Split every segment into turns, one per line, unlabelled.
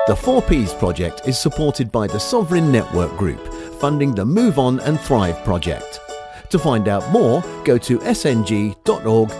The 4Ps project is supported by the Sovereign Network Group, funding the Move On and Thrive project. To find out more, go to sng.org.uk.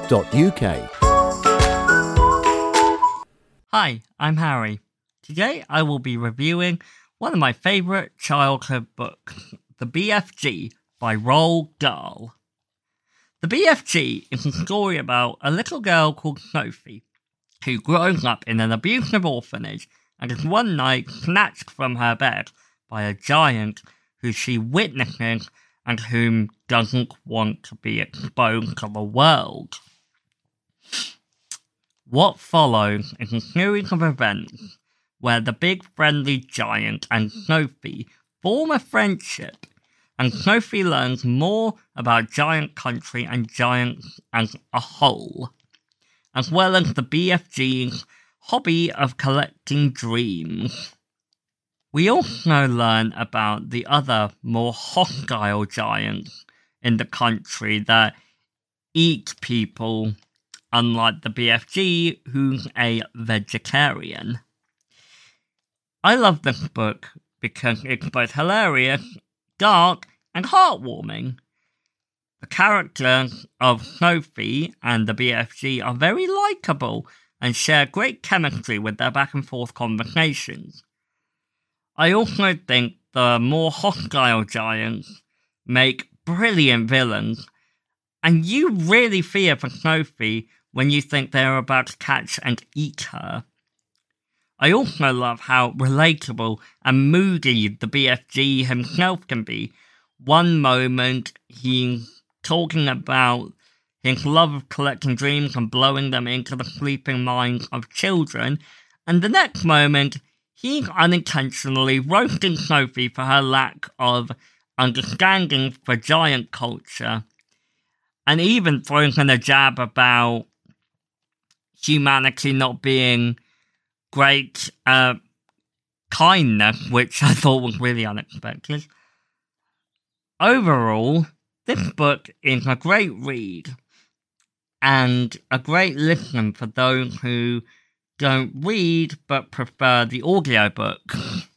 Hi, I'm Harry. Today I will be reviewing one of my favourite childhood books, The BFG by Roald Dahl. The BFG is a story about a little girl called Sophie, who grows up in an abusive orphanage and is one night snatched from her bed by a giant who she witnesses and whom doesn't want to be exposed to the world. What follows is a series of events where the big friendly giant and Sophie form a friendship, and Sophie learns more about giant country and giants as a whole, as well as the BFG's hobby of collecting dreams. We also learn about the other, more hostile giants in the country that eat people, unlike the BFG, who's a vegetarian. I love this book because it's both hilarious, dark, and heartwarming. The characters of Sophie and the BFG are very likeable and share great chemistry with their back and forth conversations. I also think the more hostile giants make brilliant villains, and you really fear for Sophie when you think they're about to catch and eat her. I also love how relatable and moody the BFG himself can be. One moment he's talking about his love of collecting dreams and blowing them into the sleeping minds of children, and the next moment he's unintentionally roasting Sophie for her lack of understanding for giant culture, and even throws in a jab about humanity not being great kindness, which I thought was really unexpected. Overall, this book is a great read and a great listen for those who don't read but prefer the audiobook.